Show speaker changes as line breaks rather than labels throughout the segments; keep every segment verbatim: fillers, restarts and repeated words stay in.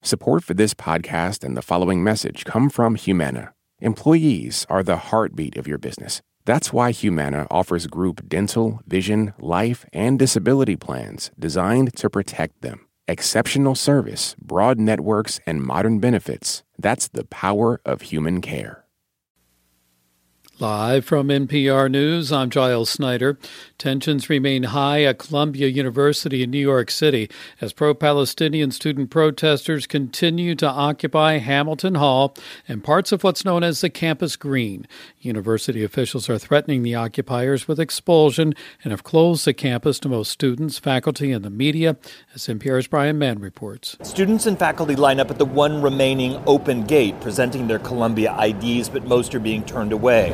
Support for this podcast and the following message come from Humana. Employees are the heartbeat of your business. That's why Humana offers group dental, vision, life, and disability plans designed to protect them. Exceptional service, broad networks, and modern benefits. That's the power of human care.
Live from N P R News, I'm Giles Snyder. Tensions remain high at Columbia University in New York City as pro-Palestinian student protesters continue to occupy Hamilton Hall and parts of what's known as the Campus Green. University officials are threatening the occupiers with expulsion and have closed the campus to most students, faculty, and the media, as N P R's Brian Mann reports.
Students and faculty line up at the one remaining open gate, presenting their Columbia I Ds, but most are being turned away.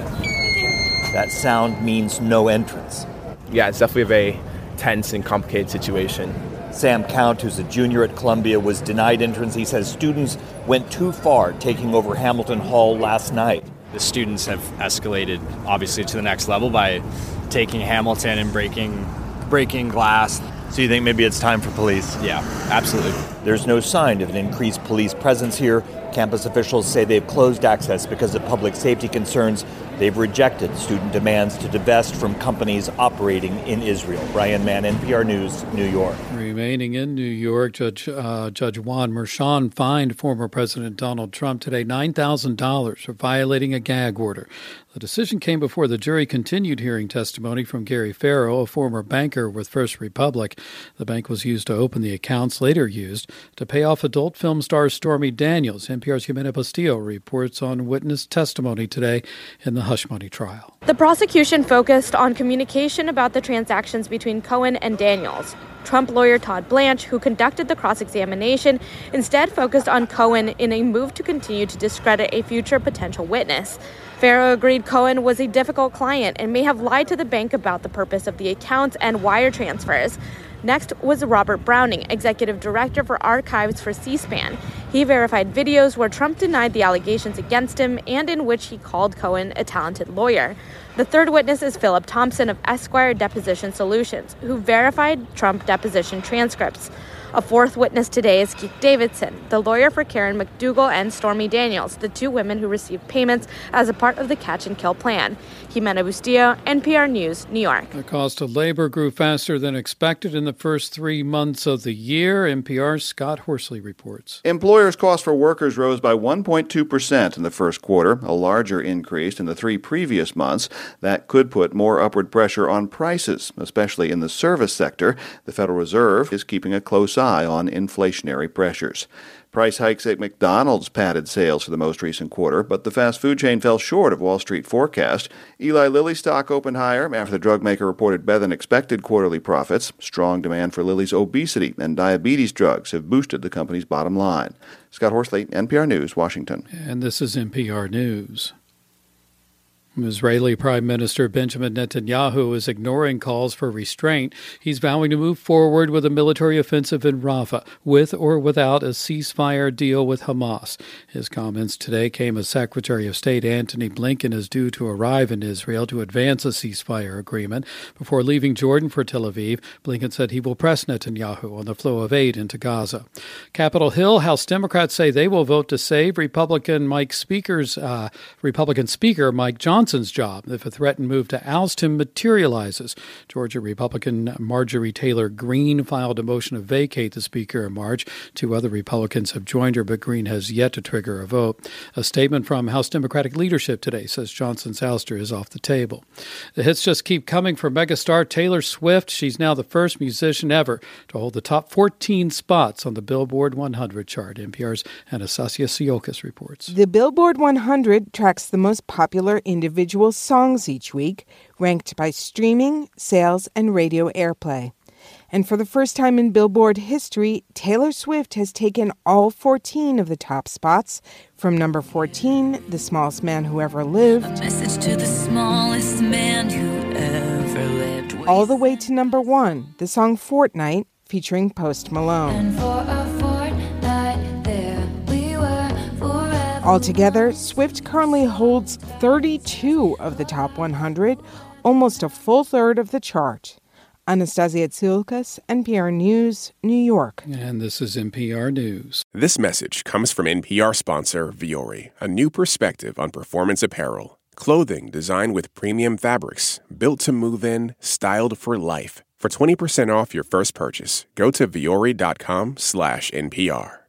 That sound means no entrance.
Yeah, it's definitely a very tense and complicated situation.
Sam Count, who's a junior at Columbia, was denied entrance. He says students went too far taking over Hamilton Hall last night.
The students have escalated, obviously, to the next level by taking Hamilton and breaking breaking glass.
So you think maybe it's time for police?
Yeah, absolutely.
There's no sign of an increased police presence here. Campus officials say they've closed access because of public safety concerns. They've rejected student demands to divest from companies operating in Israel. Brian Mann, N P R News, New York.
Remaining in New York, Judge uh, Judge Juan Merchan fined former President Donald Trump today nine thousand dollars for violating a gag order. The decision came before the jury continued hearing testimony from Gary Farrow, a former banker with First Republic. The bank was used to open the accounts, later used to pay off adult film star Stormy Daniels. N P R's Jimena Bustillo reports on witness testimony today in the hush money trial.
The prosecution focused on communication about the transactions between Cohen and Daniels. Trump lawyer Todd Blanche, who conducted the cross-examination, instead focused on Cohen in a move to continue to discredit a future potential witness. Farrow agreed Cohen was a difficult client and may have lied to the bank about the purpose of the accounts and wire transfers. Next was Robert Browning, executive director for archives for C-SPAN. He verified videos where Trump denied the allegations against him and in which he called Cohen a talented lawyer. The third witness is Philip Thompson of Esquire Deposition Solutions, who verified Trump deposition transcripts. A fourth witness today is Keith Davidson, the lawyer for Karen McDougal and Stormy Daniels, the two women who received payments as a part of the catch and kill plan. Jimena Bustillo, N P R News, New York.
The cost of labor grew faster than expected in the first three months of the year. N P R's Scott Horsley reports.
Employers' costs for workers rose by one point two percent in the first quarter, a larger increase in the three previous months. That could put more upward pressure on prices, especially in the service sector. The Federal Reserve is keeping a close eye on inflationary pressures. Price hikes at McDonald's padded sales for the most recent quarter, but the fast food chain fell short of Wall Street forecast. Eli Lilly stock opened higher after the drug maker reported better than expected quarterly profits. Strong demand for Lilly's obesity and diabetes drugs have boosted the company's bottom line. Scott Horsley, N P R News, Washington.
And this is N P R News. Israeli Prime Minister Benjamin Netanyahu is ignoring calls for restraint. He's vowing to move forward with a military offensive in Rafah, with or without a ceasefire deal with Hamas. His comments today came as Secretary of State Antony Blinken is due to arrive in Israel to advance a ceasefire agreement. Before leaving Jordan for Tel Aviv, Blinken said he will press Netanyahu on the flow of aid into Gaza. Capitol Hill, House Democrats say they will vote to save Republican Mike Speaker's uh, Republican Speaker Mike Johnson. Johnson's job if a threatened move to oust him materializes. Georgia Republican Marjorie Taylor Greene filed a motion to vacate the Speaker in March. Two other Republicans have joined her, but Greene has yet to trigger a vote. A statement from House Democratic leadership today says Johnson's ouster is off the table. The hits just keep coming for megastar Taylor Swift. She's now the first musician ever to hold the top fourteen spots on the Billboard one hundred chart. N P R's Anastasia Siokas reports.
The Billboard one hundred tracks the most popular individual individual songs each week, ranked by streaming, sales, and radio airplay. And for the first time in Billboard history, Taylor Swift has taken all fourteen of the top spots. From number fourteen, The Smallest Man Who Ever Lived,
a message to the smallest man who ever lived,
all the way to number one, the song Fortnight, featuring Post Malone.
And for a fortnight there we were forever.
Altogether, Swift currently holds thirty-two of the top one hundred, almost a full third of the chart. Anastasia Tsilkas, N P R News, New York.
And this is N P R News.
This message comes from N P R sponsor Vuori, a new perspective on performance apparel. Clothing designed with premium fabrics, built to move in, styled for life. For twenty percent off your first purchase, go to vuori.com slash NPR.